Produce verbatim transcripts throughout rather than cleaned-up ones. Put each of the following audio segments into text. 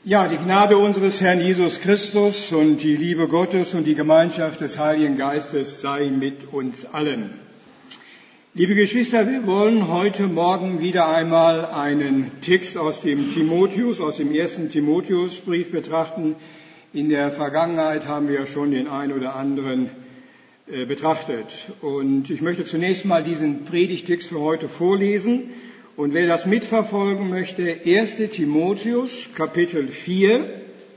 Ja, die Gnade unseres Herrn Jesus Christus und die Liebe Gottes und die Gemeinschaft des Heiligen Geistes sei mit uns allen. Liebe Geschwister, wir wollen heute Morgen wieder einmal einen Text aus dem Timotheus, aus dem ersten Timotheusbrief betrachten. In der Vergangenheit haben wir schon den einen oder anderen äh, betrachtet. Und ich möchte zunächst mal diesen Predigtext für heute vorlesen. Und wer das mitverfolgen möchte, erster Timotheus, Kapitel vier,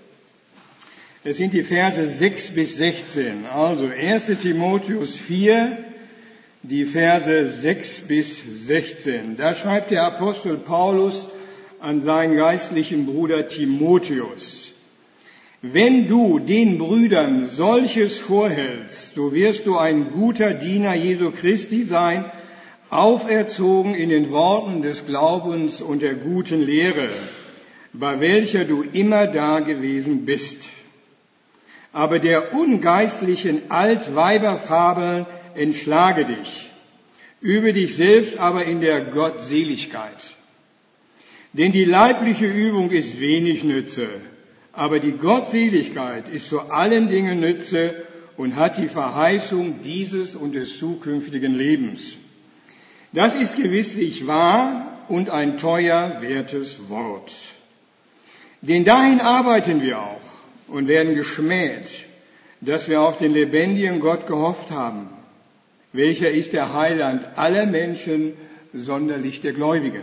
es sind die Verse sechs bis sechzehn. Also erster Timotheus vier, die Verse sechs bis sechzehn. Da schreibt der Apostel Paulus an seinen geistlichen Bruder Timotheus: Wenn du den Brüdern solches vorhältst, so wirst du ein guter Diener Jesu Christi sein, auferzogen in den Worten des Glaubens und der guten Lehre, bei welcher du immer da gewesen bist. Aber der ungeistlichen Altweiberfabeln entschlage dich, übe dich selbst aber in der Gottseligkeit. Denn die leibliche Übung ist wenig Nütze, aber die Gottseligkeit ist zu allen Dingen Nütze und hat die Verheißung dieses und des zukünftigen Lebens. Das ist gewisslich wahr und ein teuer wertes Wort. Denn dahin arbeiten wir auch und werden geschmäht, dass wir auf den lebendigen Gott gehofft haben, welcher ist der Heiland aller Menschen, sonderlich der Gläubigen.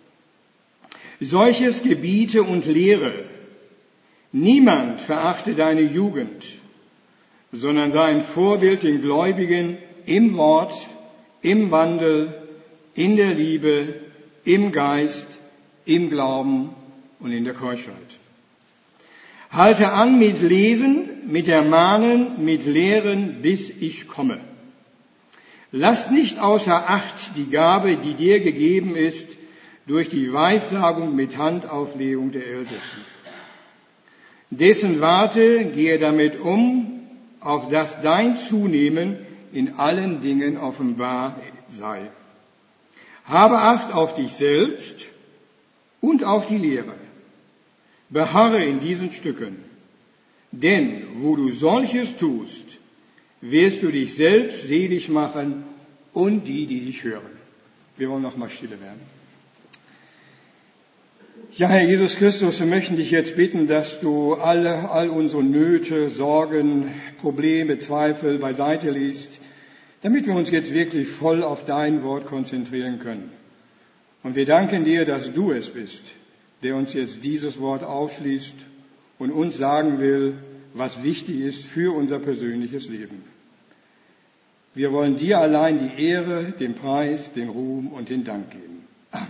Solches gebiete und lehre: Niemand verachte deine Jugend, sondern sei ein Vorbild den Gläubigen im Wort, im Wandel, in der Liebe, im Geist, im Glauben und in der Keuschheit. Halte an mit Lesen, mit Ermahnen, mit Lehren, bis ich komme. Lass nicht außer Acht die Gabe, die dir gegeben ist, durch die Weissagung mit Handauflegung der Ältesten. Dessen warte, gehe damit um, auf dass dein Zunehmen in allen Dingen offenbar sei. Habe Acht auf dich selbst und auf die Lehre. Beharre in diesen Stücken, denn wo du solches tust, wirst du dich selbst selig machen und die, die dich hören. Wir wollen noch mal stille werden. Ja, Herr Jesus Christus, wir möchten dich jetzt bitten, dass du alle, all unsere Nöte, Sorgen, Probleme, Zweifel beiseite legst, damit wir uns jetzt wirklich voll auf dein Wort konzentrieren können. Und wir danken dir, dass du es bist, der uns jetzt dieses Wort aufschließt und uns sagen will, was wichtig ist für unser persönliches Leben. Wir wollen dir allein die Ehre, den Preis, den Ruhm und den Dank geben. Amen.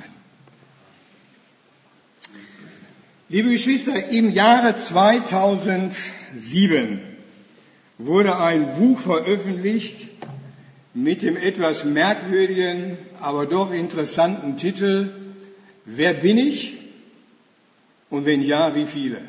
Liebe Geschwister, im Jahre zweitausendsieben wurde ein Buch veröffentlicht mit dem etwas merkwürdigen, aber doch interessanten Titel: Wer bin ich? Und wenn ja, wie viele?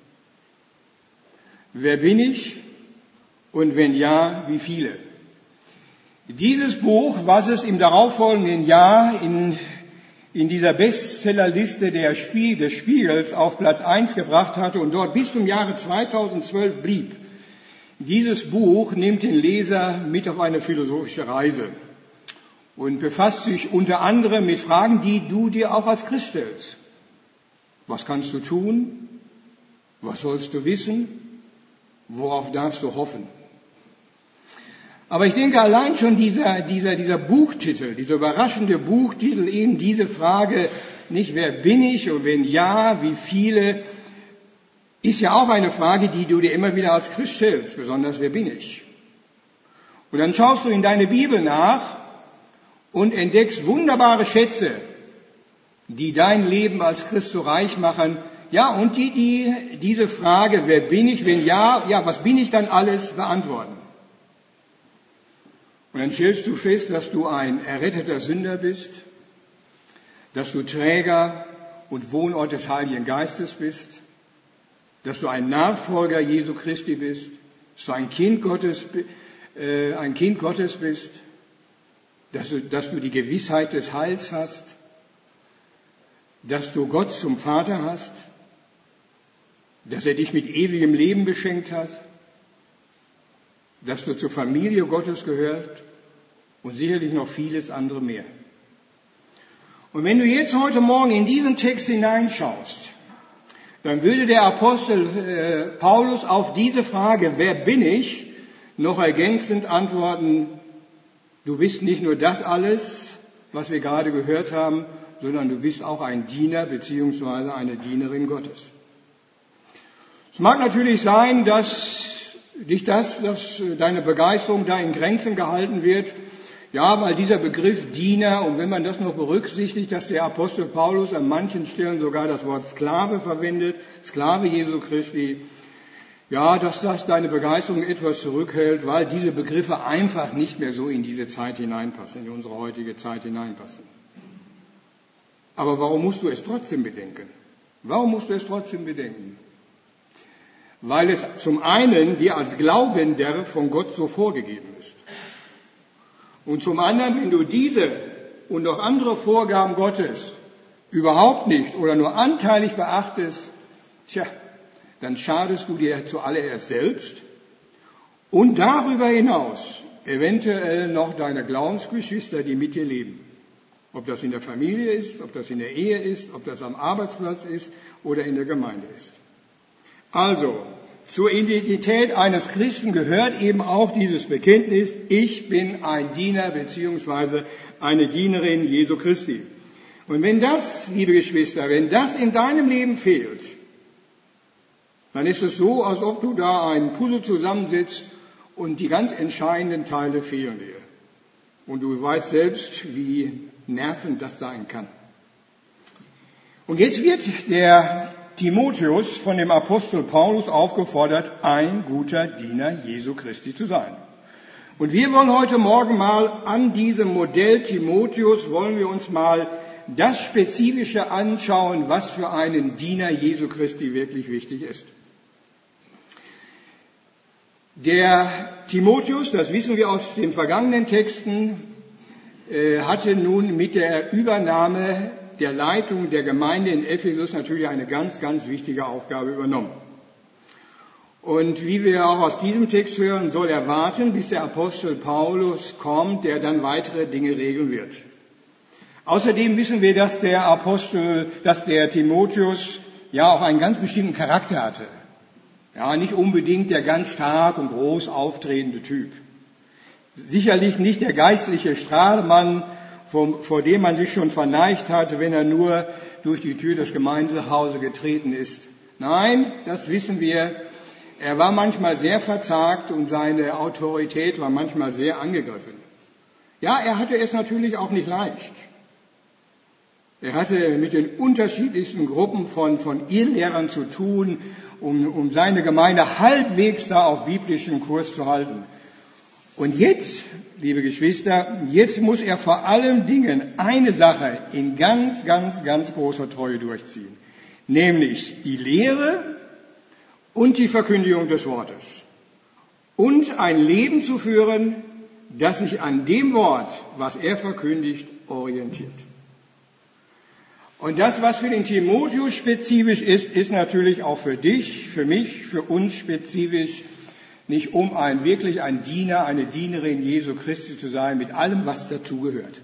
Wer bin ich? Und wenn ja, wie viele? Dieses Buch, was es im darauffolgenden Jahr in, in dieser Bestsellerliste der Spiel, des Spiegels auf Platz eins gebracht hatte und dort bis zum Jahre zweitausendzwölf blieb, dieses Buch nimmt den Leser mit auf eine philosophische Reise und befasst sich unter anderem mit Fragen, die du dir auch als Christ stellst. Was kannst du tun? Was sollst du wissen? Worauf darfst du hoffen? Aber ich denke, allein schon dieser, dieser, dieser Buchtitel, dieser überraschende Buchtitel, eben diese Frage, nicht wer bin ich und wenn ja, wie viele, ist ja auch eine Frage, die du dir immer wieder als Christ stellst, besonders wer bin ich? Und dann schaust du in deine Bibel nach und entdeckst wunderbare Schätze, die dein Leben als Christ so reich machen, ja, und die, die diese Frage, wer bin ich, wenn ja, ja, was bin ich dann alles, beantworten. Und dann stellst du fest, dass du ein erretteter Sünder bist, dass du Träger und Wohnort des Heiligen Geistes bist, dass du ein Nachfolger Jesu Christi bist, dass du ein Kind Gottes, äh, ein Kind Gottes bist, dass du, dass du die Gewissheit des Heils hast, dass du Gott zum Vater hast, dass er dich mit ewigem Leben beschenkt hat, dass du zur Familie Gottes gehörst und sicherlich noch vieles andere mehr. Und wenn du jetzt heute Morgen in diesen Text hineinschaust, dann würde der Apostel äh, Paulus auf diese Frage, wer bin ich, noch ergänzend antworten, du bist nicht nur das alles, was wir gerade gehört haben, sondern du bist auch ein Diener bzw. eine Dienerin Gottes. Es mag natürlich sein, dass dich das, dass deine Begeisterung da in Grenzen gehalten wird. Ja, weil dieser Begriff Diener, und wenn man das noch berücksichtigt, dass der Apostel Paulus an manchen Stellen sogar das Wort Sklave verwendet, Sklave Jesu Christi, ja, dass das deine Begeisterung etwas zurückhält, weil diese Begriffe einfach nicht mehr so in diese Zeit hineinpassen, in unsere heutige Zeit hineinpassen. Aber warum musst du es trotzdem bedenken? Warum musst du es trotzdem bedenken? Weil es zum einen dir als Glaubender von Gott so vorgegeben ist. Und zum anderen, wenn du diese und auch andere Vorgaben Gottes überhaupt nicht oder nur anteilig beachtest, tja, dann schadest du dir zuallererst selbst und darüber hinaus eventuell noch deine Glaubensgeschwister, die mit dir leben. Ob das in der Familie ist, ob das in der Ehe ist, ob das am Arbeitsplatz ist oder in der Gemeinde ist. Also, zur Identität eines Christen gehört eben auch dieses Bekenntnis, ich bin ein Diener bzw. eine Dienerin Jesu Christi. Und wenn das, liebe Geschwister, wenn das in deinem Leben fehlt, dann ist es so, als ob du da ein Puzzle zusammensetzt und die ganz entscheidenden Teile fehlen dir. Und du weißt selbst, wie nervend das sein kann. Und jetzt wird der Timotheus von dem Apostel Paulus aufgefordert, ein guter Diener Jesu Christi zu sein. Und wir wollen heute Morgen mal an diesem Modell Timotheus, wollen wir uns mal das Spezifische anschauen, was für einen Diener Jesu Christi wirklich wichtig ist. Der Timotheus, das wissen wir aus den vergangenen Texten, hatte nun mit der Übernahme der Leitung der Gemeinde in Ephesus natürlich eine ganz, ganz wichtige Aufgabe übernommen. Und wie wir auch aus diesem Text hören, soll er warten, bis der Apostel Paulus kommt, der dann weitere Dinge regeln wird. Außerdem wissen wir, dass der Apostel, dass der Timotheus ja auch einen ganz bestimmten Charakter hatte. Ja, nicht unbedingt der ganz stark und groß auftretende Typ. Sicherlich nicht der geistliche Strahlemann, vor, vor dem man sich schon verneigt hat, wenn er nur durch die Tür des Gemeindehauses getreten ist. Nein, das wissen wir. Er war manchmal sehr verzagt und seine Autorität war manchmal sehr angegriffen. Ja, er hatte es natürlich auch nicht leicht. Er hatte mit den unterschiedlichsten Gruppen von, von Irrlehrern zu tun, um, um seine Gemeinde halbwegs da auf biblischen Kurs zu halten. Und jetzt, liebe Geschwister, jetzt muss er vor allen Dingen eine Sache in ganz, ganz, ganz großer Treue durchziehen. Nämlich die Lehre und die Verkündigung des Wortes. Und ein Leben zu führen, das sich an dem Wort, was er verkündigt, orientiert. Und das, was für den Timotheus spezifisch ist, ist natürlich auch für dich, für mich, für uns spezifisch, nicht um ein wirklich ein Diener, eine Dienerin Jesu Christi zu sein, mit allem, was dazugehört.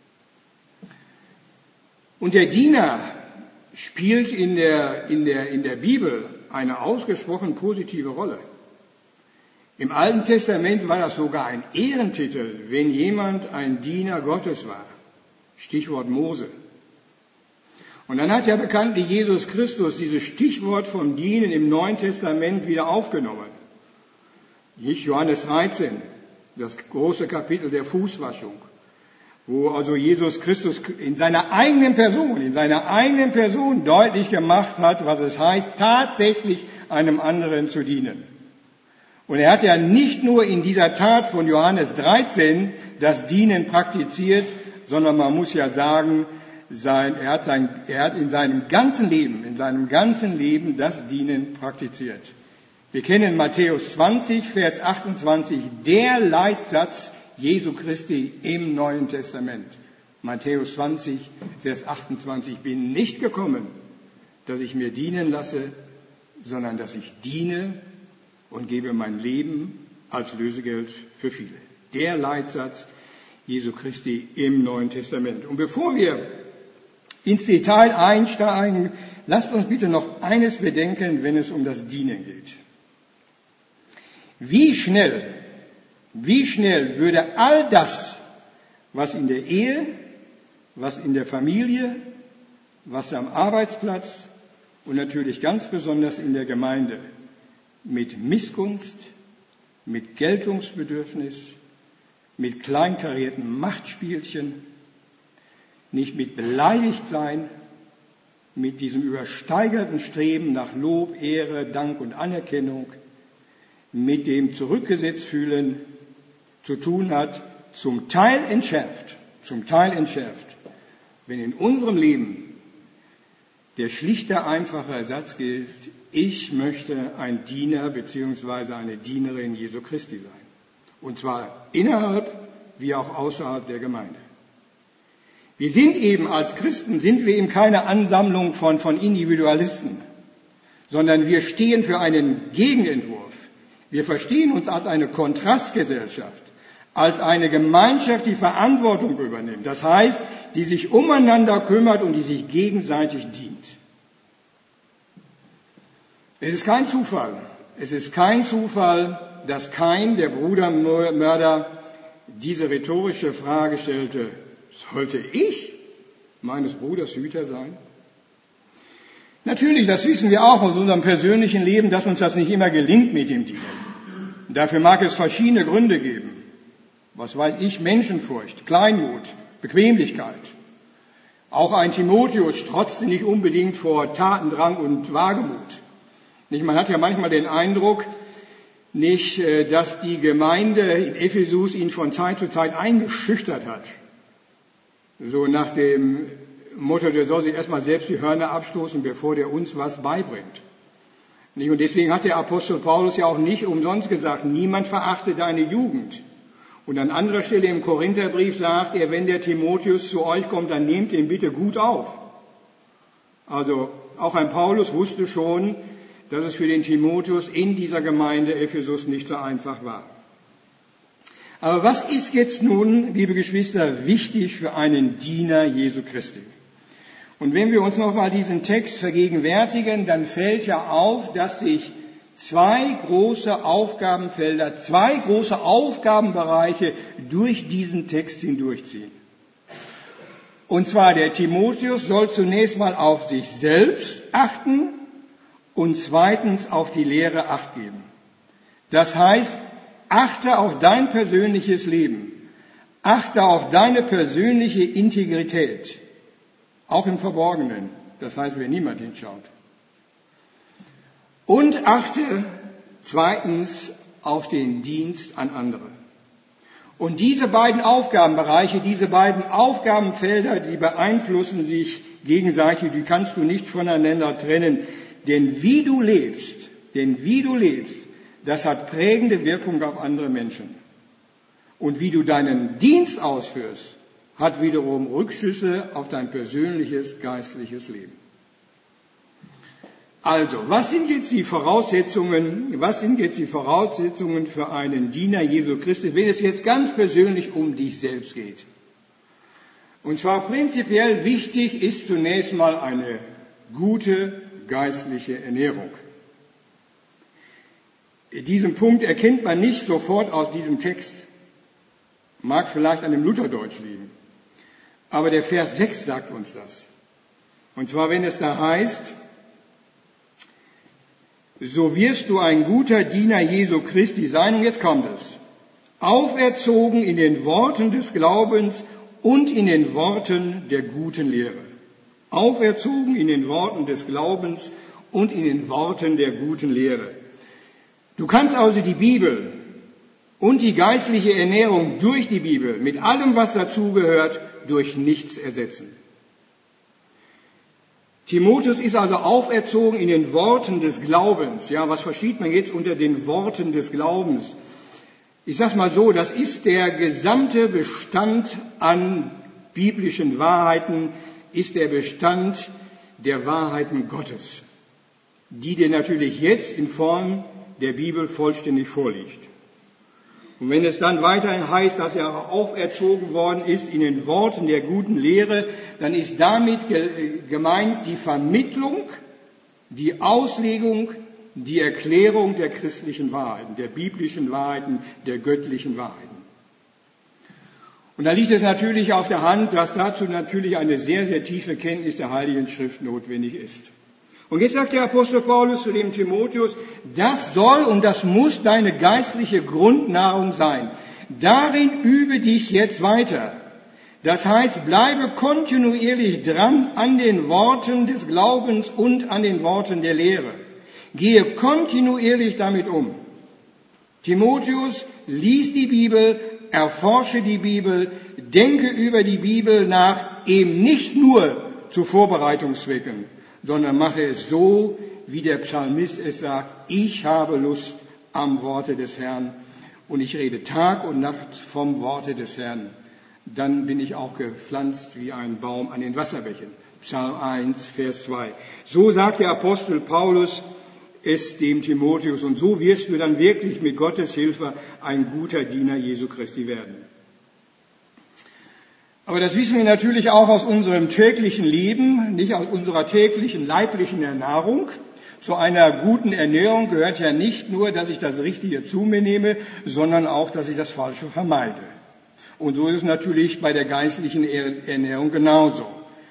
Und der Diener spielt in der, in der, in der Bibel eine ausgesprochen positive Rolle. Im Alten Testament war das sogar ein Ehrentitel, wenn jemand ein Diener Gottes war. Stichwort Mose. Und dann hat ja bekanntlich Jesus Christus dieses Stichwort vom Dienen im Neuen Testament wieder aufgenommen. Nicht Johannes dreizehn, das große Kapitel der Fußwaschung, wo also Jesus Christus in seiner eigenen Person, in seiner eigenen Person deutlich gemacht hat, was es heißt, tatsächlich einem anderen zu dienen. Und er hat ja nicht nur in dieser Tat von Johannes dreizehn das Dienen praktiziert, sondern man muss ja sagen, sein, er, hat sein, er hat in seinem ganzen Leben, in seinem ganzen Leben das Dienen praktiziert. Wir kennen Matthäus zwanzig, Vers achtundzwanzig, der Leitsatz Jesu Christi im Neuen Testament. Matthäus zwanzig, Vers achtundzwanzig, ich bin nicht gekommen, dass ich mir dienen lasse, sondern dass ich diene und gebe mein Leben als Lösegeld für viele. Der Leitsatz Jesu Christi im Neuen Testament. Und bevor wir ins Detail einsteigen, lasst uns bitte noch eines bedenken, wenn es um das Dienen geht. Wie schnell, wie schnell würde all das, was in der Ehe, was in der Familie, was am Arbeitsplatz und natürlich ganz besonders in der Gemeinde mit Missgunst, mit Geltungsbedürfnis, mit kleinkarierten Machtspielchen, nicht mit Beleidigtsein, mit diesem übersteigerten Streben nach Lob, Ehre, Dank und Anerkennung, mit dem zurückgesetzt fühlen zu tun hat, zum Teil entschärft, zum Teil entschärft, wenn in unserem Leben der schlichte, einfache Satz gilt, ich möchte ein Diener bzw. eine Dienerin Jesu Christi sein. Und zwar innerhalb wie auch außerhalb der Gemeinde. Wir sind eben als Christen, sind wir eben keine Ansammlung von, von Individualisten, sondern wir stehen für einen Gegenentwurf. Wir verstehen uns als eine Kontrastgesellschaft, als eine Gemeinschaft, die Verantwortung übernimmt. Das heißt, die sich umeinander kümmert und die sich gegenseitig dient. Es ist kein Zufall, es ist kein Zufall, dass Kain, der Brudermörder, diese rhetorische Frage stellte, sollte ich meines Bruders Hüter sein? Natürlich, das wissen wir auch aus unserem persönlichen Leben, dass uns das nicht immer gelingt mit dem Dienen. Dafür mag es verschiedene Gründe geben. Was weiß ich, Menschenfurcht, Kleinmut, Bequemlichkeit. Auch ein Timotheus strotzte nicht unbedingt vor Tatendrang und Wagemut. Nicht, man hat ja manchmal den Eindruck, nicht, dass die Gemeinde in Ephesus ihn von Zeit zu Zeit eingeschüchtert hat. So nach dem Motto, der soll sich erstmal selbst die Hörner abstoßen, bevor der uns was beibringt. Und deswegen hat der Apostel Paulus ja auch nicht umsonst gesagt, niemand verachte deine Jugend. Und an anderer Stelle im Korintherbrief sagt er, wenn der Timotheus zu euch kommt, dann nehmt ihn bitte gut auf. Also auch ein Paulus wusste schon, dass es für den Timotheus in dieser Gemeinde Ephesus nicht so einfach war. Aber was ist jetzt nun, liebe Geschwister, wichtig für einen Diener Jesu Christi? Und wenn wir uns nochmal diesen Text vergegenwärtigen, dann fällt ja auf, dass sich zwei große Aufgabenfelder, zwei große Aufgabenbereiche durch diesen Text hindurchziehen. Und zwar der Timotheus soll zunächst mal auf sich selbst achten und zweitens auf die Lehre Acht geben. Das heißt, achte auf dein persönliches Leben, achte auf deine persönliche Integrität, auch im Verborgenen, das heißt, wenn niemand hinschaut. Und achte zweitens auf den Dienst an andere. Und diese beiden Aufgabenbereiche, diese beiden Aufgabenfelder, die beeinflussen sich gegenseitig, die kannst du nicht voneinander trennen. Denn wie du lebst, denn wie du lebst, das hat prägende Wirkung auf andere Menschen. Und wie du deinen Dienst ausführst, hat wiederum Rückschlüsse auf dein persönliches geistliches Leben. Also, was sind jetzt die Voraussetzungen, was sind jetzt die Voraussetzungen für einen Diener Jesu Christi, wenn es jetzt ganz persönlich um dich selbst geht? Und zwar prinzipiell wichtig ist zunächst mal eine gute geistliche Ernährung. Diesen Punkt erkennt man nicht sofort aus diesem Text. Mag vielleicht an dem Lutherdeutsch liegen. Aber der Vers sechs sagt uns das. Und zwar, wenn es da heißt, so wirst du ein guter Diener Jesu Christi sein, und jetzt kommt es, auferzogen in den Worten des Glaubens und in den Worten der guten Lehre. Auferzogen in den Worten des Glaubens und in den Worten der guten Lehre. Du kannst also die Bibel und die geistliche Ernährung durch die Bibel mit allem, was dazugehört, durch nichts ersetzen. Timotheus ist also auferzogen in den Worten des Glaubens. Ja, was versteht man jetzt unter den Worten des Glaubens? Ich sag's mal so, das ist der gesamte Bestand an biblischen Wahrheiten, ist der Bestand der Wahrheiten Gottes. die dir natürlich jetzt in Form der Bibel vollständig vorliegt. Und wenn es dann weiterhin heißt, dass er auferzogen worden ist in den Worten der guten Lehre, dann ist damit gemeint die Vermittlung, die Auslegung, die Erklärung der christlichen Wahrheiten, der biblischen Wahrheiten, der göttlichen Wahrheiten. Und da liegt es natürlich auf der Hand, dass dazu natürlich eine sehr, sehr tiefe Kenntnis der Heiligen Schrift notwendig ist. Und jetzt sagt der Apostel Paulus zu dem Timotheus, das soll und das muss deine geistliche Grundnahrung sein. Darin übe dich jetzt weiter. Das heißt, bleibe kontinuierlich dran an den Worten des Glaubens und an den Worten der Lehre. Gehe kontinuierlich damit um. Timotheus, lies die Bibel, erforsche die Bibel, denke über die Bibel nach, eben nicht nur zu Vorbereitungszwecken, sondern mache es so, wie der Psalmist es sagt, ich habe Lust am Worte des Herrn und ich rede Tag und Nacht vom Worte des Herrn. Dann bin ich auch gepflanzt wie ein Baum an den Wasserbächen. Psalm eins, Vers zwei. So sagt der Apostel Paulus es dem Timotheus und so wirst du dann wirklich mit Gottes Hilfe ein guter Diener Jesu Christi werden. Aber das wissen wir natürlich auch aus unserem täglichen Leben, nicht aus unserer täglichen leiblichen Ernährung. Zu einer guten Ernährung gehört ja nicht nur, dass ich das Richtige zu mir nehme, sondern auch, dass ich das Falsche vermeide. Und so ist es natürlich bei der geistlichen Ernährung genauso.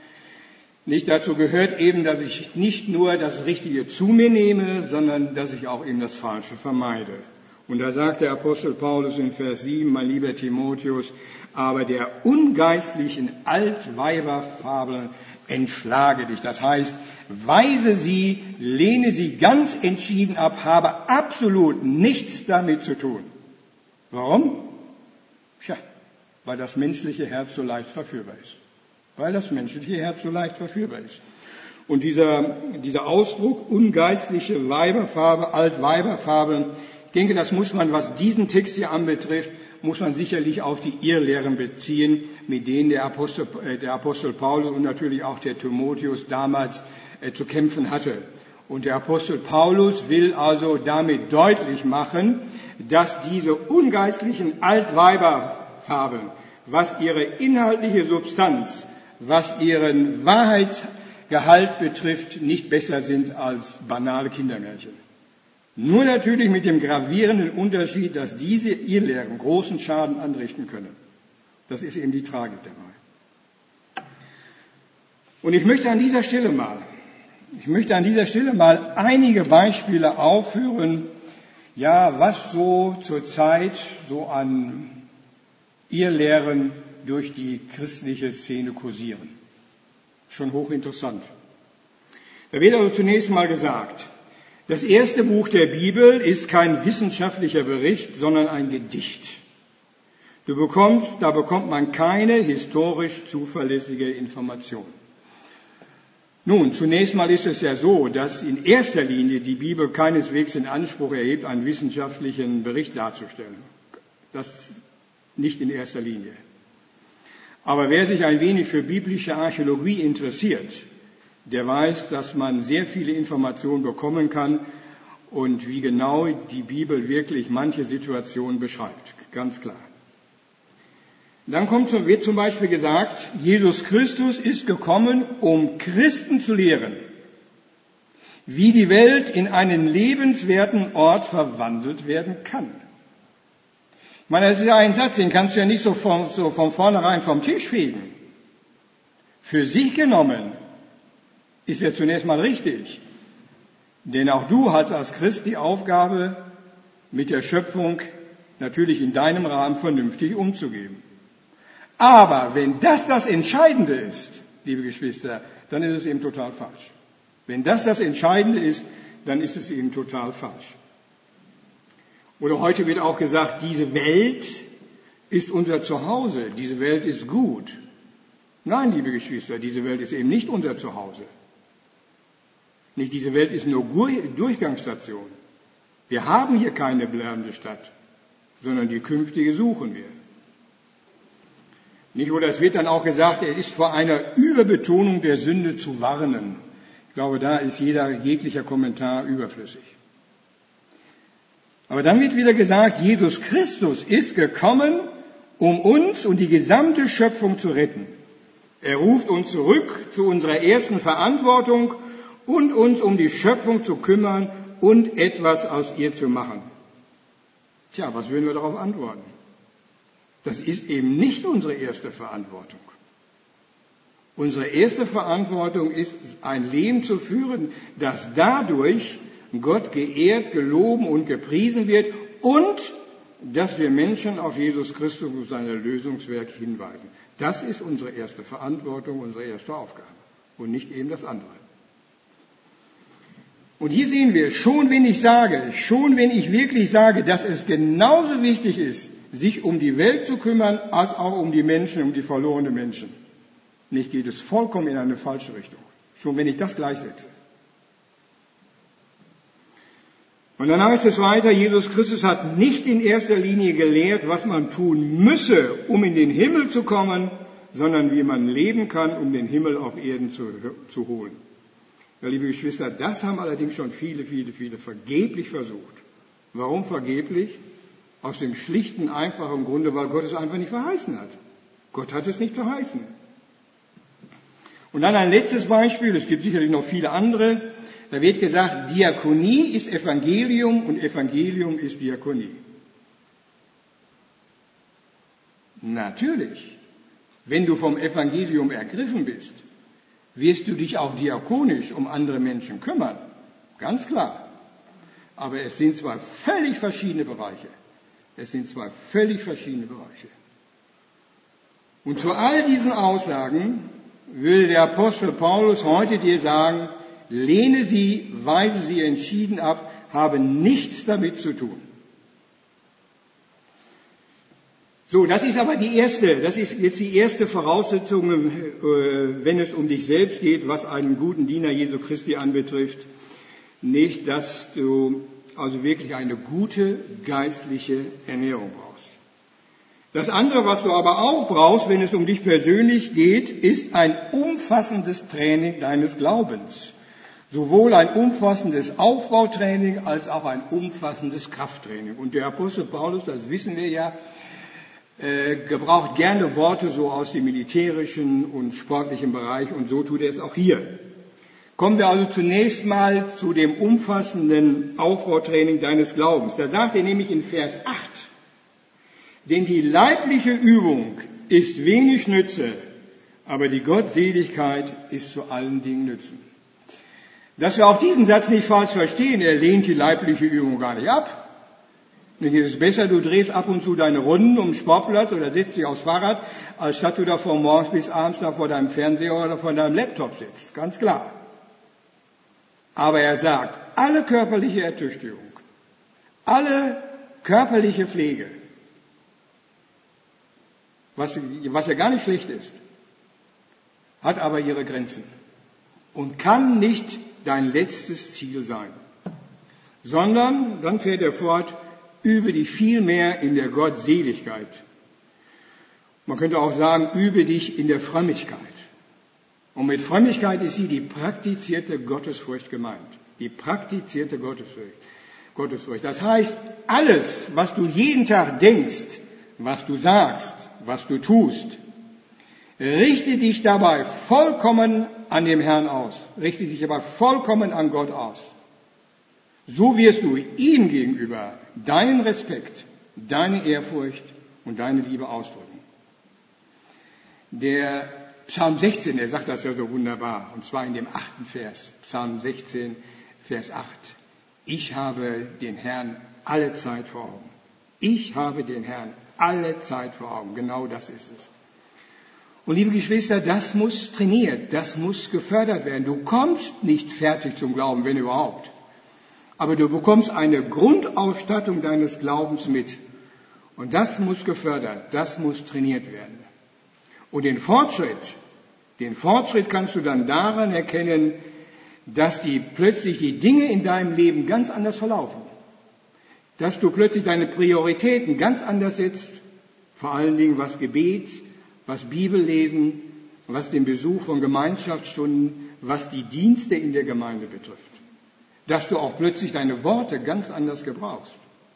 Nicht dazu gehört eben, dass ich nicht nur das Richtige zu mir nehme, sondern dass ich auch eben das Falsche vermeide. Und da sagt der Apostel Paulus in Vers sieben, mein lieber Timotheus, aber der ungeistlichen Altweiberfabel entschlage dich. Das heißt, weise sie, lehne sie ganz entschieden ab, habe absolut nichts damit zu tun. Warum? Tja, weil das menschliche Herz so leicht verführbar ist. Weil das menschliche Herz so leicht verführbar ist. Und dieser, dieser Ausdruck, ungeistliche Weiberfarbe, Altweiberfarbe, ich denke, das muss man, was diesen Text hier anbetrifft, muss man sicherlich auf die Irrlehren beziehen, mit denen der Apostel, der Apostel Paulus und natürlich auch der Timotheus damals äh, zu kämpfen hatte. Und der Apostel Paulus will also damit deutlich machen, dass diese ungeistlichen Altweiberfarben, was ihre inhaltliche Substanz, was ihren Wahrheitsgehalt betrifft, nicht besser sind als banale Kindermärchen. Nur natürlich mit dem gravierenden Unterschied, dass diese Irrlehren großen Schaden anrichten können. Das ist eben die Tragik dabei. Und ich möchte an dieser Stelle mal, ich möchte an dieser Stelle mal einige Beispiele aufführen, ja, was so zurzeit so an Irrlehren durch die christliche Szene kursieren. Schon hochinteressant. Da wird also zunächst mal gesagt, das erste Buch der Bibel ist kein wissenschaftlicher Bericht, sondern ein Gedicht. Du bekommst, da bekommt man keine historisch zuverlässige Information. Nun, zunächst mal ist es ja so, dass in erster Linie die Bibel keineswegs in Anspruch erhebt, einen wissenschaftlichen Bericht darzustellen. Das nicht in erster Linie. Aber wer sich ein wenig für biblische Archäologie interessiert, der weiß, dass man sehr viele Informationen bekommen kann und wie genau die Bibel wirklich manche Situationen beschreibt. Ganz klar. Dann kommt, wird zum Beispiel gesagt, Jesus Christus ist gekommen, um Christen zu lehren, wie die Welt in einen lebenswerten Ort verwandelt werden kann. Ich meine, das ist ja ein Satz, den kannst du ja nicht so von, so von vornherein vom Tisch fegen. Für sich genommen ist er zunächst mal richtig. Denn auch du hast als Christ die Aufgabe, mit der Schöpfung natürlich in deinem Rahmen vernünftig umzugehen. Aber wenn das das Entscheidende ist, liebe Geschwister, dann ist es eben total falsch. Wenn das das Entscheidende ist, dann ist es eben total falsch. Oder heute wird auch gesagt, diese Welt ist unser Zuhause, diese Welt ist gut. Nein, liebe Geschwister, diese Welt ist eben nicht unser Zuhause. Nicht diese Welt ist nur Durchgangsstation. Wir haben hier keine bleibende Stadt, sondern die künftige suchen wir. Nicht, oder es wird dann auch gesagt, er ist vor einer Überbetonung der Sünde zu warnen. Ich glaube, da ist jeder jeglicher Kommentar überflüssig. Aber dann wird wieder gesagt, Jesus Christus ist gekommen, um uns und die gesamte Schöpfung zu retten. Er ruft uns zurück zu unserer ersten Verantwortung und uns um die Schöpfung zu kümmern und etwas aus ihr zu machen. Tja, was würden wir darauf antworten? Das ist eben nicht unsere erste Verantwortung. Unsere erste Verantwortung ist, ein Leben zu führen, das dadurch Gott geehrt, geloben und gepriesen wird und dass wir Menschen auf Jesus Christus und sein Erlösungswerk hinweisen. Das ist unsere erste Verantwortung, unsere erste Aufgabe und nicht eben das andere. Und hier sehen wir, schon wenn ich sage, schon wenn ich wirklich sage, dass es genauso wichtig ist, sich um die Welt zu kümmern, als auch um die Menschen, um die verlorenen Menschen. Nicht geht es vollkommen in eine falsche Richtung. Schon wenn ich das gleichsetze. Und dann heißt es weiter, Jesus Christus hat nicht in erster Linie gelehrt, was man tun müsse, um in den Himmel zu kommen, sondern wie man leben kann, um den Himmel auf Erden zu, zu holen. Ja, liebe Geschwister, das haben allerdings schon viele, viele, viele vergeblich versucht. Warum vergeblich? Aus dem schlichten, einfachen Grunde, weil Gott es einfach nicht verheißen hat. Gott hat es nicht verheißen. Und dann ein letztes Beispiel, es gibt sicherlich noch viele andere. Da wird gesagt, Diakonie ist Evangelium und Evangelium ist Diakonie. Natürlich, wenn du vom Evangelium ergriffen bist, wirst du dich auch diakonisch um andere Menschen kümmern. Ganz klar. Aber es sind zwei völlig verschiedene Bereiche. Es sind zwei völlig verschiedene Bereiche. Und zu all diesen Aussagen will der Apostel Paulus heute dir sagen, lehne sie, weise sie entschieden ab, habe nichts damit zu tun. So, das ist aber die erste, das ist jetzt die erste Voraussetzung, wenn es um dich selbst geht, was einen guten Diener Jesu Christi anbetrifft. Nicht, dass du also wirklich eine gute geistliche Ernährung brauchst. Das andere, was du aber auch brauchst, wenn es um dich persönlich geht, ist ein umfassendes Training deines Glaubens. Sowohl ein umfassendes Aufbautraining als auch ein umfassendes Krafttraining. Und der Apostel Paulus, das wissen wir ja, äh, gebraucht gerne Worte so aus dem militärischen und sportlichen Bereich und so tut er es auch hier. Kommen wir also zunächst mal zu dem umfassenden Aufbautraining deines Glaubens. Da sagt er nämlich in Vers acht, denn die leibliche Übung ist wenig Nütze, aber die Gottseligkeit ist zu allen Dingen Nützen. Dass wir auch diesen Satz nicht falsch verstehen, er lehnt die leibliche Übung gar nicht ab. Dann ist es besser, du drehst ab und zu deine Runden um den Sportplatz oder setzt dich aufs Fahrrad, als statt du da von morgens bis abends da vor deinem Fernseher oder vor deinem Laptop sitzt. Ganz klar. Aber er sagt, alle körperliche Ertüchtigung, alle körperliche Pflege, was, was ja gar nicht schlecht ist, hat aber ihre Grenzen und kann nicht dein letztes Ziel sein, sondern, dann fährt er fort, übe dich viel mehr in der Gottseligkeit. Man könnte auch sagen, übe dich in der Frömmigkeit. Und mit Frömmigkeit ist hier die praktizierte Gottesfurcht gemeint. Die praktizierte Gottesfurcht. Gottesfurcht. Das heißt, alles, was du jeden Tag denkst, was du sagst, was du tust, richte dich dabei vollkommen an dem Herrn aus. Richte dich dabei vollkommen an Gott aus. So wirst du ihm gegenüber deinen Respekt, deine Ehrfurcht und deine Liebe ausdrücken. Der Psalm sechzehn, der sagt das ja so wunderbar, und zwar in dem achten Vers, Psalm sechzehn, Vers acht. Ich habe den Herrn alle Zeit vor Augen. Ich habe den Herrn alle Zeit vor Augen. Genau das ist es. Und liebe Geschwister, das muss trainiert, das muss gefördert werden. Du kommst nicht fertig zum Glauben, wenn überhaupt. Aber du bekommst eine Grundausstattung deines Glaubens mit. Und das muss gefördert, das muss trainiert werden. Und den Fortschritt, den Fortschritt kannst du dann daran erkennen, dass die plötzlich die Dinge in deinem Leben ganz anders verlaufen. Dass du plötzlich deine Prioritäten ganz anders setzt, vor allen Dingen was Gebet, was Bibellesen, was den Besuch von Gemeinschaftsstunden, was die Dienste in der Gemeinde betrifft. Dass du auch plötzlich deine Worte ganz anders gebrauchst.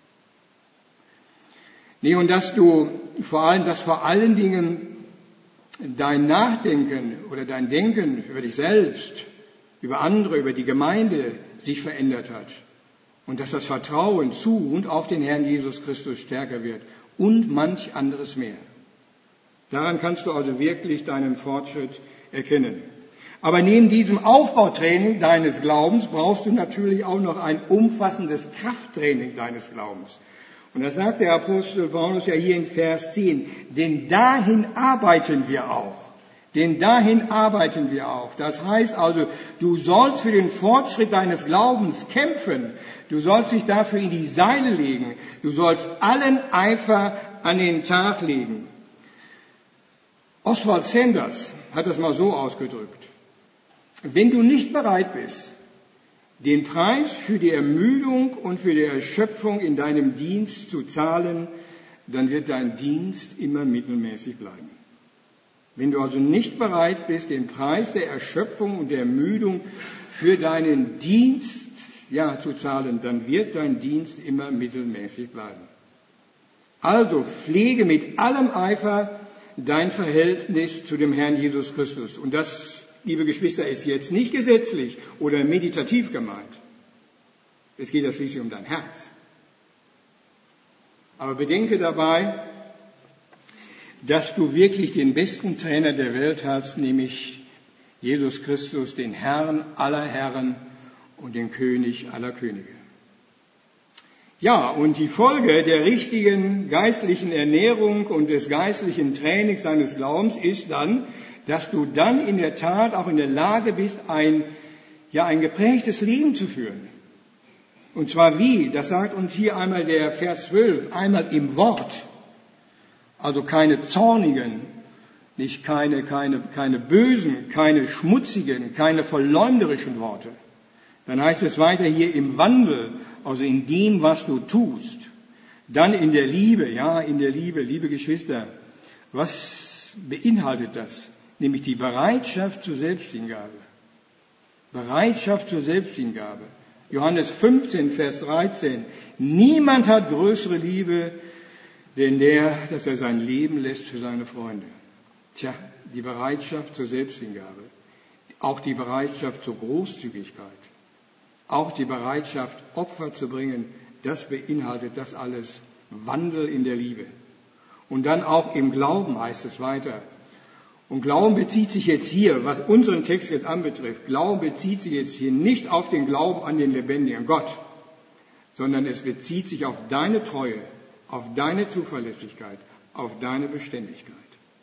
Nee, und dass du vor allem, dass vor allen Dingen dein Nachdenken oder dein Denken über dich selbst, über andere, über die Gemeinde sich verändert hat. Und dass das Vertrauen zu und auf den Herrn Jesus Christus stärker wird. Und manch anderes mehr. Daran kannst du also wirklich deinen Fortschritt erkennen. Aber neben diesem Aufbautraining deines Glaubens brauchst du natürlich auch noch ein umfassendes Krafttraining deines Glaubens. Und das sagt der Apostel Paulus ja hier in Vers zehn. Denn dahin arbeiten wir auch. Denn dahin arbeiten wir auch. Das heißt also, du sollst für den Fortschritt deines Glaubens kämpfen. Du sollst dich dafür in die Seile legen. Du sollst allen Eifer an den Tag legen. Oswald Sanders hat das mal so ausgedrückt. Wenn du nicht bereit bist, den Preis für die Ermüdung und für die Erschöpfung in deinem Dienst zu zahlen, dann wird dein Dienst immer mittelmäßig bleiben. Wenn du also nicht bereit bist, den Preis der Erschöpfung und der Ermüdung für deinen Dienst ja, zu zahlen, dann wird dein Dienst immer mittelmäßig bleiben. Also pflege mit allem Eifer dein Verhältnis zu dem Herrn Jesus Christus. Und das, liebe Geschwister, ist jetzt nicht gesetzlich oder meditativ gemeint. Es geht ja schließlich um dein Herz. Aber bedenke dabei, dass du wirklich den besten Trainer der Welt hast, nämlich Jesus Christus, den Herrn aller Herren und den König aller Könige. Ja, und die Folge der richtigen geistlichen Ernährung und des geistlichen Trainings deines Glaubens ist dann, dass du dann in der Tat auch in der Lage bist, ein, ja, ein geprägtes Leben zu führen. Und zwar wie? Das sagt uns hier einmal der Vers zwölf, einmal im Wort. Also keine zornigen, nicht keine, keine, keine bösen, keine schmutzigen, keine verleumderischen Worte. Dann heißt es weiter hier im Wandel, also in dem, was du tust. Dann in der Liebe, ja, in der Liebe, liebe Geschwister. Was beinhaltet das? Nämlich die Bereitschaft zur Selbsthingabe. Bereitschaft zur Selbsthingabe. Johannes fünfzehn, Vers dreizehn. Niemand hat größere Liebe, denn der, dass er sein Leben lässt für seine Freunde. Tja, die Bereitschaft zur Selbsthingabe. Auch die Bereitschaft zur Großzügigkeit. Auch die Bereitschaft, Opfer zu bringen, das beinhaltet das alles. Wandel in der Liebe. Und dann auch im Glauben heißt es weiter. Und Glauben bezieht sich jetzt hier, was unseren Text jetzt anbetrifft, Glauben bezieht sich jetzt hier nicht auf den Glauben an den lebendigen Gott, sondern es bezieht sich auf deine Treue, auf deine Zuverlässigkeit, auf deine Beständigkeit.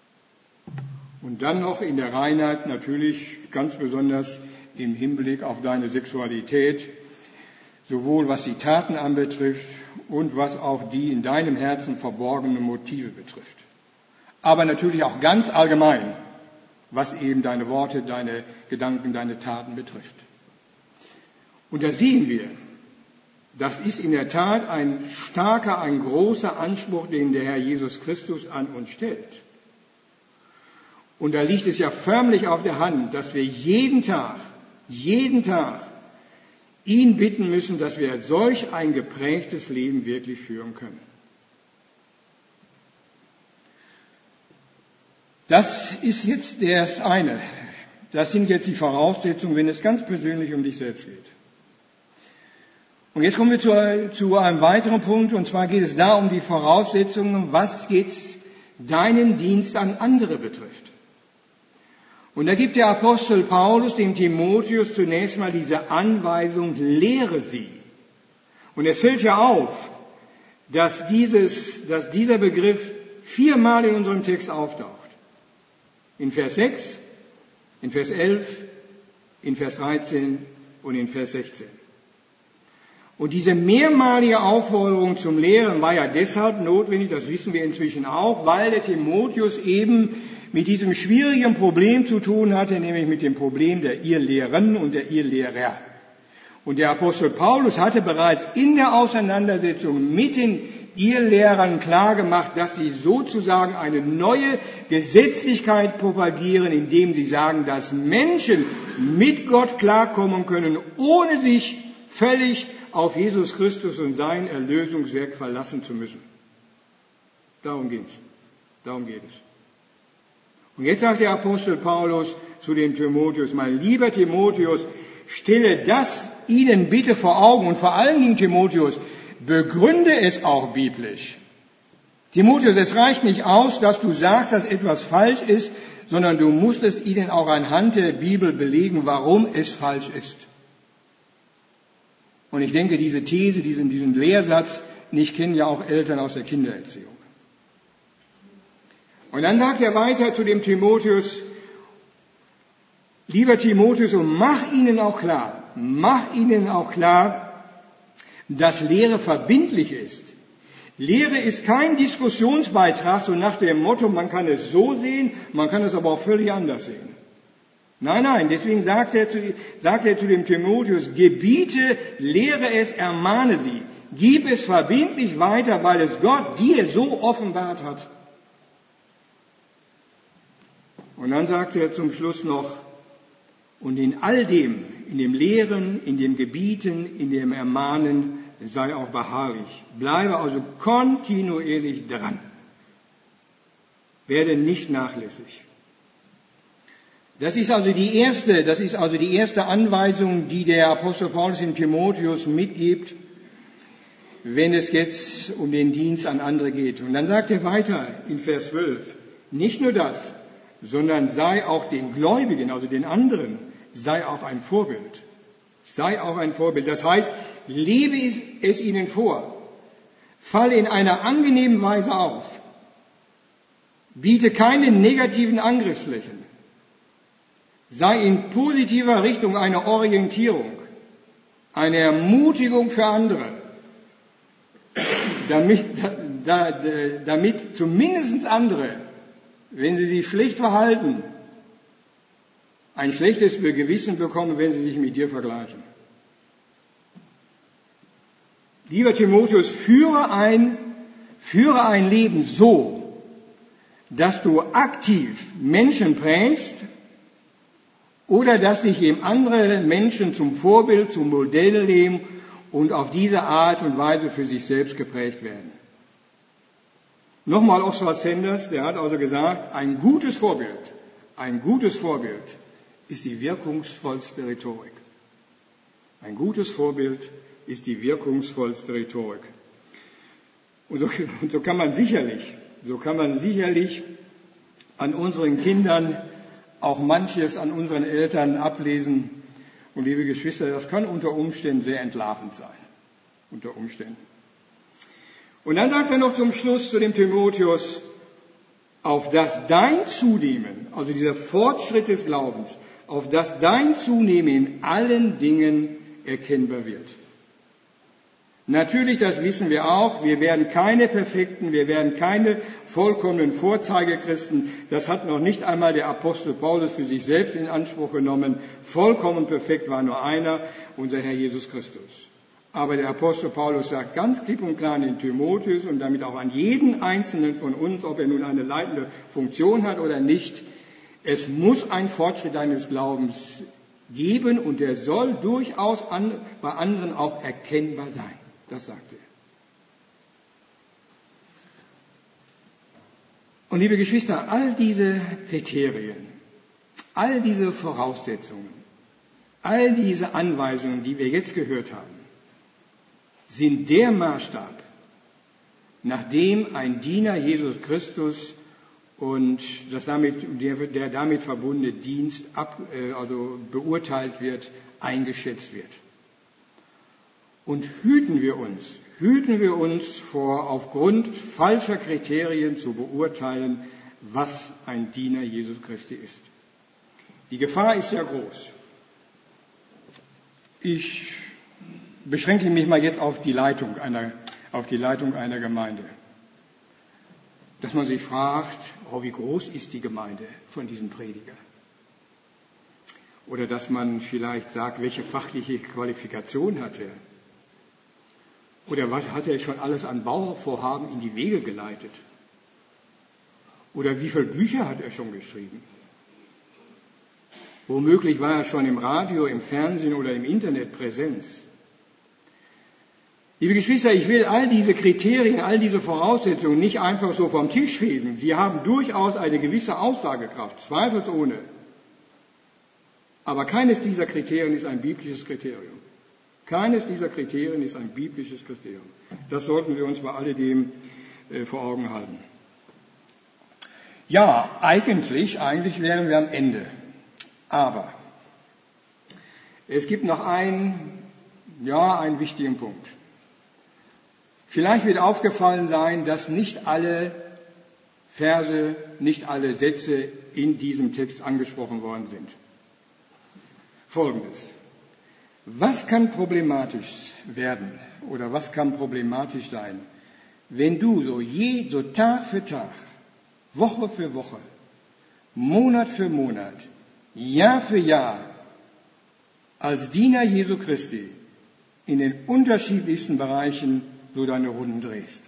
Und dann noch in der Reinheit natürlich ganz besonders im Hinblick auf deine Sexualität, sowohl was die Taten anbetrifft und was auch die in deinem Herzen verborgenen Motive betrifft. Aber natürlich auch ganz allgemein, was eben deine Worte, deine Gedanken, deine Taten betrifft. Und da sehen wir, das ist in der Tat ein starker, ein großer Anspruch, den der Herr Jesus Christus an uns stellt. Und da liegt es ja förmlich auf der Hand, dass wir jeden Tag, jeden Tag ihn bitten müssen, dass wir solch ein geprägtes Leben wirklich führen können. Das ist jetzt das eine. Das sind jetzt die Voraussetzungen, wenn es ganz persönlich um dich selbst geht. Und jetzt kommen wir zu, zu einem weiteren Punkt, und zwar geht es da um die Voraussetzungen, was jetzt deinen Dienst an andere betrifft. Und da gibt der Apostel Paulus dem Timotheus zunächst mal diese Anweisung, lehre sie. Und es fällt ja auf, dass, dieses, dass dieser Begriff viermal in unserem Text auftaucht. In Vers sechs, in Vers elf, in Vers dreizehn und in Vers sechzehn. Und diese mehrmalige Aufforderung zum Lehren war ja deshalb notwendig, das wissen wir inzwischen auch, weil der Timotheus eben mit diesem schwierigen Problem zu tun hatte, nämlich mit dem Problem der Irrlehren und der Irrlehrer. Und der Apostel Paulus hatte bereits in der Auseinandersetzung mit den Irrlehrern klargemacht, dass sie sozusagen eine neue Gesetzlichkeit propagieren, indem sie sagen, dass Menschen mit Gott klarkommen können, ohne sich völlig auf Jesus Christus und sein Erlösungswerk verlassen zu müssen. Darum geht's. Darum geht es. Und jetzt sagt der Apostel Paulus zu dem Timotheus, mein lieber Timotheus, stelle das ihnen bitte vor Augen und vor allen Dingen Timotheus, begründe es auch biblisch. Timotheus, es reicht nicht aus, dass du sagst, dass etwas falsch ist, sondern du musst es ihnen auch anhand der Bibel belegen, warum es falsch ist. Und ich denke, diese These, diesen, diesen Lehrsatz, nicht kennen ja auch Eltern aus der Kindererziehung. Und dann sagt er weiter zu dem Timotheus, lieber Timotheus, und mach ihnen auch klar, mach ihnen auch klar, dass Lehre verbindlich ist. Lehre ist kein Diskussionsbeitrag, so nach dem Motto, man kann es so sehen, man kann es aber auch völlig anders sehen. Nein, nein, deswegen sagt er zu, sagt er zu dem Timotheus, gebiete, lehre es, ermahne sie, gib es verbindlich weiter, weil es Gott dir so offenbart hat. Und dann sagt er zum Schluss noch, und in all dem, in dem Lehren, in dem Gebieten, in dem Ermahnen, sei auch beharrlich. Bleibe also kontinuierlich dran. Werde nicht nachlässig. Das ist also die erste, das ist also die erste Anweisung, die der Apostel Paulus in Timotheus mitgibt, wenn es jetzt um den Dienst an andere geht. Und dann sagt er weiter in Vers zwölf, nicht nur das, sondern sei auch den Gläubigen, also den anderen, sei auch ein Vorbild. Sei auch ein Vorbild. Das heißt, lebe es ihnen vor. Falle in einer angenehmen Weise auf. Biete keine negativen Angriffsflächen. Sei in positiver Richtung eine Orientierung, eine Ermutigung für andere, damit, da, da, damit zumindest andere, wenn sie sich schlecht verhalten, ein schlechtes Gewissen bekommen, wenn sie sich mit dir vergleichen. Lieber Timotheus, führe ein, führe ein Leben so, dass du aktiv Menschen prägst oder dass sich eben andere Menschen zum Vorbild, zum Modell nehmen und auf diese Art und Weise für sich selbst geprägt werden. Nochmal Oswald Sanders, der hat also gesagt, ein gutes Vorbild, ein gutes Vorbild ist die wirkungsvollste Rhetorik. Ein gutes Vorbild ist die wirkungsvollste Rhetorik. Und so, und so kann man sicherlich, so kann man sicherlich an unseren Kindern auch manches an unseren Eltern ablesen. Und liebe Geschwister, das kann unter Umständen sehr entlarvend sein. Unter Umständen. Und dann sagt er noch zum Schluss zu dem Timotheus, auf dass dein Zunehmen, also dieser Fortschritt des Glaubens, auf dass dein Zunehmen in allen Dingen erkennbar wird. Natürlich, das wissen wir auch, wir werden keine Perfekten, wir werden keine vollkommenen Vorzeigechristen. Das hat noch nicht einmal der Apostel Paulus für sich selbst in Anspruch genommen. Vollkommen perfekt war nur einer, unser Herr Jesus Christus. Aber der Apostel Paulus sagt ganz klipp und klar an den Timotheus und damit auch an jeden Einzelnen von uns, ob er nun eine leitende Funktion hat oder nicht, es muss ein Fortschritt deines Glaubens geben und der soll durchaus an, bei anderen auch erkennbar sein. Das sagt er. Und liebe Geschwister, all diese Kriterien, all diese Voraussetzungen, all diese Anweisungen, die wir jetzt gehört haben, sind der Maßstab, nach dem ein Diener Jesus Christus und das damit, der, der damit verbundene Dienst ab, also beurteilt wird, eingeschätzt wird. Und hüten wir uns, hüten wir uns vor, aufgrund falscher Kriterien zu beurteilen, was ein Diener Jesus Christi ist. Die Gefahr ist ja groß. Ich beschränke mich mal jetzt auf die Leitung einer, auf die Leitung einer Gemeinde. Dass man sich fragt, oh, wie groß ist die Gemeinde von diesem Prediger? Oder dass man vielleicht sagt, welche fachliche Qualifikation hat er? Oder was hat er schon alles an Bauvorhaben in die Wege geleitet? Oder wie viele Bücher hat er schon geschrieben? Womöglich war er schon im Radio, im Fernsehen oder im Internet präsent. Liebe Geschwister, ich will all diese Kriterien, all diese Voraussetzungen nicht einfach so vom Tisch fegen. Sie haben durchaus eine gewisse Aussagekraft, zweifelsohne. Aber keines dieser Kriterien ist ein biblisches Kriterium. Keines dieser Kriterien ist ein biblisches Kriterium. Das sollten wir uns bei alledem äh, vor Augen halten. Ja, eigentlich, eigentlich wären wir am Ende. Aber es gibt noch einen, ja, einen wichtigen Punkt. Vielleicht wird aufgefallen sein, dass nicht alle Verse, nicht alle Sätze in diesem Text angesprochen worden sind. Folgendes. Was kann problematisch werden oder was kann problematisch sein, wenn du so je, so Tag für Tag, Woche für Woche, Monat für Monat, Jahr für Jahr als Diener Jesu Christi in den unterschiedlichsten Bereichen so deine Runden drehst.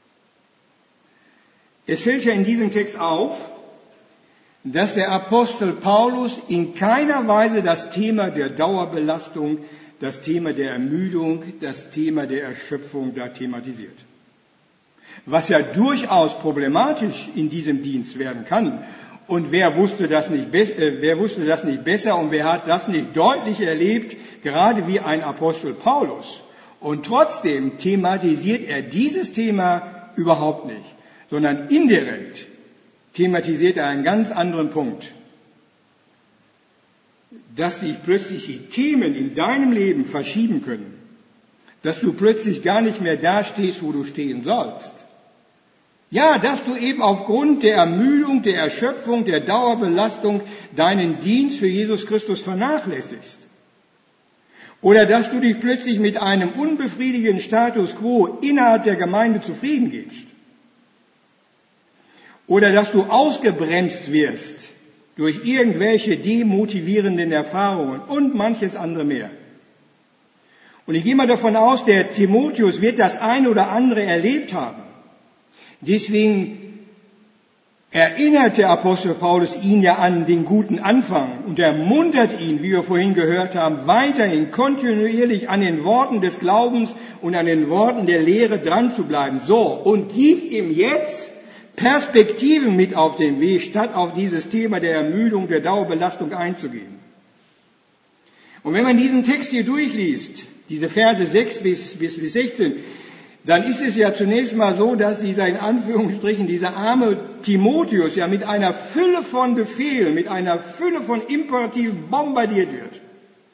Es fällt ja in diesem Text auf, dass der Apostel Paulus in keiner Weise das Thema der Dauerbelastung, das Thema der Ermüdung, das Thema der Erschöpfung da thematisiert. Was ja durchaus problematisch in diesem Dienst werden kann. Und wer wusste das nicht, äh, wer wusste das nicht besser und wer hat das nicht deutlich erlebt, gerade wie ein Apostel Paulus. Und trotzdem thematisiert er dieses Thema überhaupt nicht, sondern indirekt thematisiert er einen ganz anderen Punkt. Dass sich plötzlich die Themen in deinem Leben verschieben können. Dass du plötzlich gar nicht mehr da stehst, wo du stehen sollst. Ja, dass du eben aufgrund der Ermüdung, der Erschöpfung, der Dauerbelastung deinen Dienst für Jesus Christus vernachlässigst. Oder dass du dich plötzlich mit einem unbefriedigenden Status quo innerhalb der Gemeinde zufrieden gibst. Oder dass du ausgebremst wirst durch irgendwelche demotivierenden Erfahrungen und manches andere mehr. Und ich gehe mal davon aus, der Timotheus wird das eine oder andere erlebt haben. Deswegen erinnert der Apostel Paulus ihn ja an den guten Anfang und ermuntert ihn, wie wir vorhin gehört haben, weiterhin kontinuierlich an den Worten des Glaubens und an den Worten der Lehre dran zu bleiben. So, und gibt ihm jetzt Perspektiven mit auf den Weg, statt auf dieses Thema der Ermüdung, der Dauerbelastung einzugehen. Und wenn man diesen Text hier durchliest, diese Verse sechs bis, bis, bis sechzehn, dann ist es ja zunächst mal so, dass dieser in Anführungsstrichen, dieser arme Timotheus ja mit einer Fülle von Befehlen, mit einer Fülle von Imperativen bombardiert wird.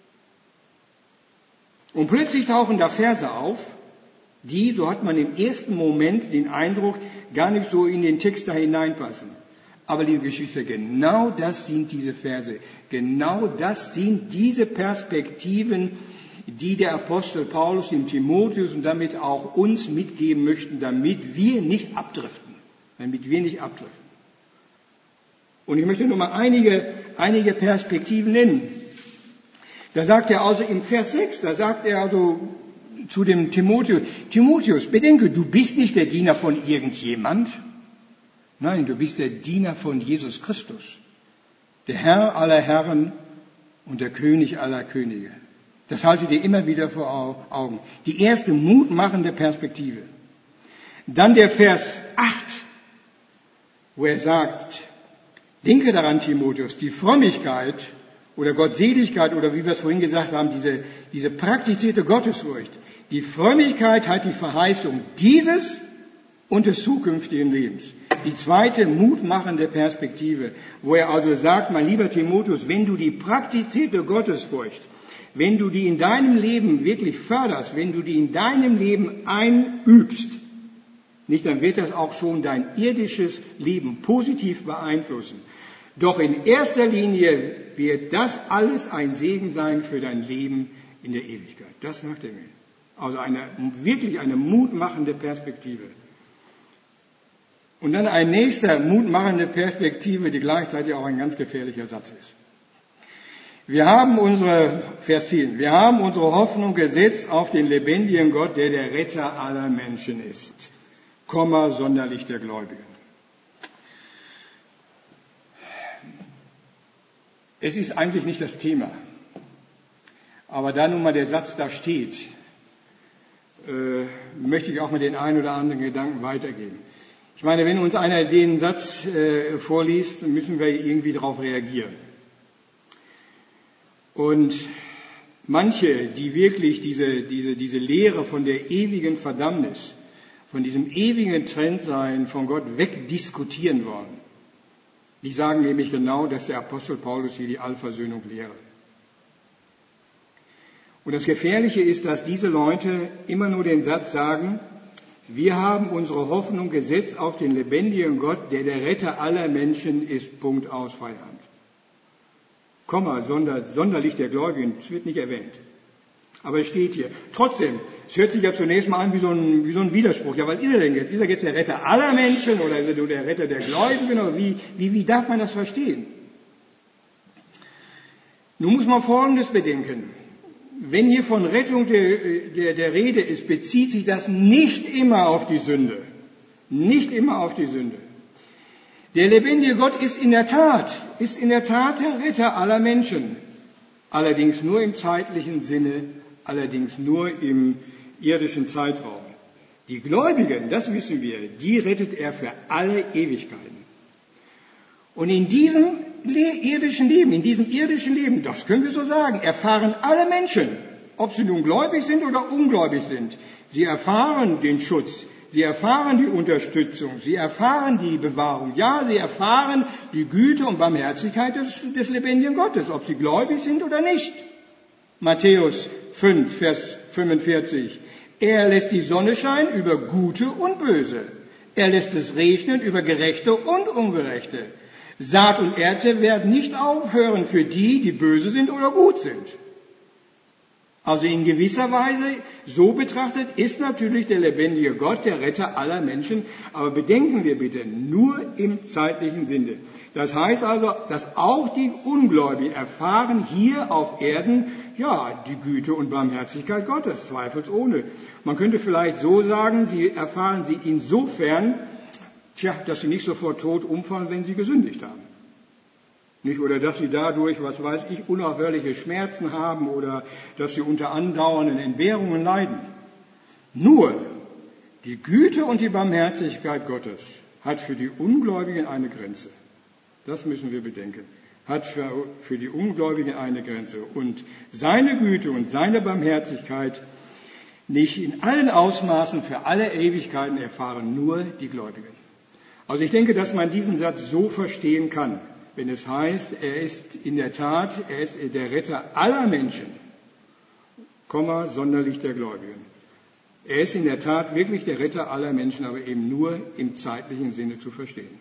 Und plötzlich tauchen da Verse auf, die, so hat man im ersten Moment den Eindruck, gar nicht so in den Text da hineinpassen. Aber liebe Geschwister, genau das sind diese Verse, genau das sind diese Perspektiven, die der Apostel Paulus dem Timotheus und damit auch uns mitgeben möchten, damit wir nicht abdriften, damit wir nicht abdriften. Und ich möchte nur mal einige, einige Perspektiven nennen. Da sagt er also im Vers sechs, da sagt er also zu dem Timotheus, Timotheus, bedenke, du bist nicht der Diener von irgendjemand. Nein, du bist der Diener von Jesus Christus, der Herr aller Herren und der König aller Könige. Das halte dir immer wieder vor Augen. Die erste mutmachende Perspektive. Dann der Vers acht, wo er sagt, denke daran, Timotheus, die Frömmigkeit oder Gottseligkeit oder wie wir es vorhin gesagt haben, diese, diese praktizierte Gottesfurcht. Die Frömmigkeit hat die Verheißung dieses und des zukünftigen Lebens. Die zweite mutmachende Perspektive, wo er also sagt, mein lieber Timotheus, wenn du die praktizierte Gottesfurcht, wenn du die in deinem Leben wirklich förderst, wenn du die in deinem Leben einübst, nicht, dann wird das auch schon dein irdisches Leben positiv beeinflussen. Doch in erster Linie wird das alles ein Segen sein für dein Leben in der Ewigkeit. Das sagt er mir. Also eine, wirklich eine mutmachende Perspektive. Und dann ein nächster mutmachende Perspektive, die gleichzeitig auch ein ganz gefährlicher Satz ist. Wir haben unsere, Vers zehn, wir haben unsere Hoffnung gesetzt auf den lebendigen Gott, der der Retter aller Menschen ist, Komma, sonderlich der Gläubigen. Es ist eigentlich nicht das Thema, aber da nun mal der Satz da steht, äh, möchte ich auch mal den einen oder anderen Gedanken weitergeben. Ich meine, wenn uns einer den Satz äh, vorliest, dann müssen wir irgendwie darauf reagieren. Und manche, die wirklich diese, diese, diese Lehre von der ewigen Verdammnis, von diesem ewigen Trennsein von Gott wegdiskutieren wollen, die sagen nämlich genau, dass der Apostel Paulus hier die Allversöhnung lehre. Und das Gefährliche ist, dass diese Leute immer nur den Satz sagen, wir haben unsere Hoffnung gesetzt auf den lebendigen Gott, der der Retter aller Menschen ist, Punkt aus, Feierabend. Komma, sonder, sonderlich der Gläubigen, das wird nicht erwähnt. Aber es steht hier. Trotzdem, es hört sich ja zunächst mal an wie so ein, wie so ein Widerspruch. Ja, was ist er denn jetzt? Ist er jetzt der Retter aller Menschen oder ist er nur der Retter der Gläubigen? Oder wie, wie, wie darf man das verstehen? Nun muss man Folgendes bedenken. Wenn hier von Rettung der, der, der Rede ist, bezieht sich das nicht immer auf die Sünde. Nicht immer auf die Sünde. Der lebendige Gott ist in der Tat, ist in der Tat der Retter aller Menschen. Allerdings nur im zeitlichen Sinne, allerdings nur im irdischen Zeitraum. Die Gläubigen, das wissen wir, die rettet er für alle Ewigkeiten. Und in diesem irdischen Leben, in diesem irdischen Leben, das können wir so sagen, erfahren alle Menschen, ob sie nun gläubig sind oder ungläubig sind, sie erfahren den Schutz, sie erfahren die Unterstützung, sie erfahren die Bewahrung, ja, sie erfahren die Güte und Barmherzigkeit des, des lebendigen Gottes, ob sie gläubig sind oder nicht. Matthäus fünf, Vers fünfundvierzig. Er lässt die Sonne scheinen über Gute und Böse. Er lässt es regnen über Gerechte und Ungerechte. Saat und Ernte werden nicht aufhören für die, die böse sind oder gut sind. Also in gewisser Weise, so betrachtet, ist natürlich der lebendige Gott der Retter aller Menschen. Aber bedenken wir bitte, nur im zeitlichen Sinne. Das heißt also, dass auch die Ungläubigen erfahren hier auf Erden, ja, die Güte und Barmherzigkeit Gottes, zweifelsohne. Man könnte vielleicht so sagen, sie erfahren sie insofern, tja, dass sie nicht sofort tot umfallen, wenn sie gesündigt haben. Nicht, oder dass sie dadurch, was weiß ich, unaufhörliche Schmerzen haben oder dass sie unter andauernden Entbehrungen leiden. Nur die Güte und die Barmherzigkeit Gottes hat für die Ungläubigen eine Grenze. Das müssen wir bedenken. Hat für, für die Ungläubigen eine Grenze. Und seine Güte und seine Barmherzigkeit nicht in allen Ausmaßen für alle Ewigkeiten erfahren nur die Gläubigen. Also ich denke, dass man diesen Satz so verstehen kann, wenn es heißt, er ist in der Tat, er ist der Retter aller Menschen, Komma, sonderlich der Gläubigen. Er ist in der Tat wirklich der Retter aller Menschen, aber eben nur im zeitlichen Sinne zu verstehen.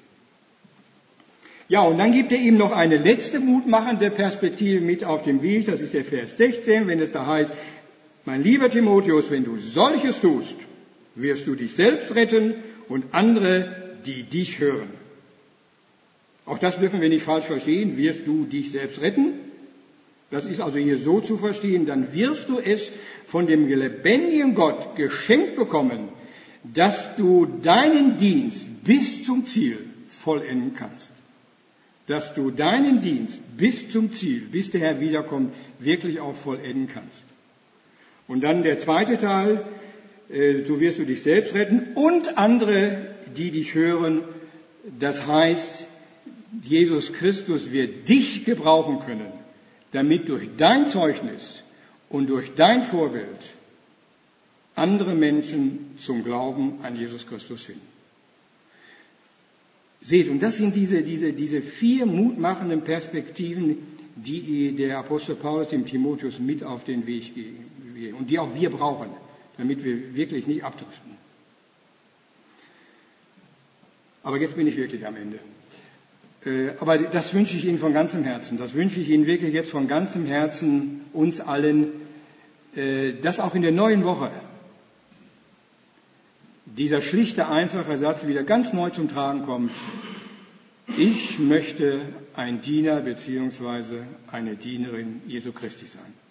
Ja, und dann gibt er ihm noch eine letzte mutmachende Perspektive mit auf den Weg, das ist der Vers sechzehn, wenn es da heißt, mein lieber Timotheus, wenn du solches tust, wirst du dich selbst retten und andere, die dich hören. Auch das dürfen wir nicht falsch verstehen. Wirst du dich selbst retten? Das ist also hier so zu verstehen. Dann wirst du es von dem lebendigen Gott geschenkt bekommen, dass du deinen Dienst bis zum Ziel vollenden kannst. Dass du deinen Dienst bis zum Ziel, bis der Herr wiederkommt, wirklich auch vollenden kannst. Und dann der zweite Teil, äh, so wirst du dich selbst retten und andere, die dich hören. Das heißt, Jesus Christus wird dich gebrauchen können, damit durch dein Zeugnis und durch dein Vorbild andere Menschen zum Glauben an Jesus Christus finden. Seht, und das sind diese, diese, diese vier mutmachenden Perspektiven, die der Apostel Paulus dem Timotheus mit auf den Weg geben und die auch wir brauchen, damit wir wirklich nicht abdriften. Aber jetzt bin ich wirklich am Ende. Aber das wünsche ich Ihnen von ganzem Herzen. Das wünsche ich Ihnen wirklich jetzt von ganzem Herzen, uns allen, dass auch in der neuen Woche dieser schlichte, einfache Satz wieder ganz neu zum Tragen kommt. ich möchte ein Diener bzw. eine Dienerin Jesu Christi sein.